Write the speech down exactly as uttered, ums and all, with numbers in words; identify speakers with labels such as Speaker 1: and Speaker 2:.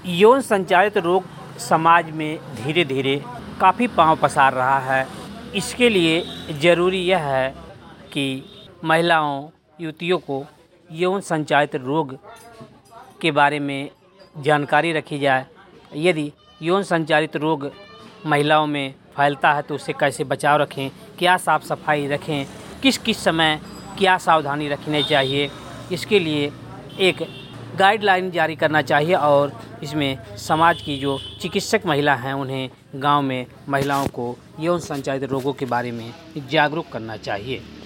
Speaker 1: यौन संचालित रोग समाज में धीरे धीरे काफ़ी पाँव पसार रहा है। इसके लिए ज़रूरी यह है कि महिलाओं युवतियों को यौन संचालित रोग के बारे में जानकारी रखी जाए। यदि यौन संचालित रोग महिलाओं में फैलता है तो उससे कैसे बचाव रखें, क्या साफ़ सफाई रखें, किस किस समय क्या सावधानी रखनी चाहिए, इसके लिए एक गाइडलाइन जारी करना चाहिए और इसमें समाज की जो चिकित्सक महिला हैं उन्हें गांव में महिलाओं को यौन संचालित रोगों के बारे में जागरूक करना चाहिए।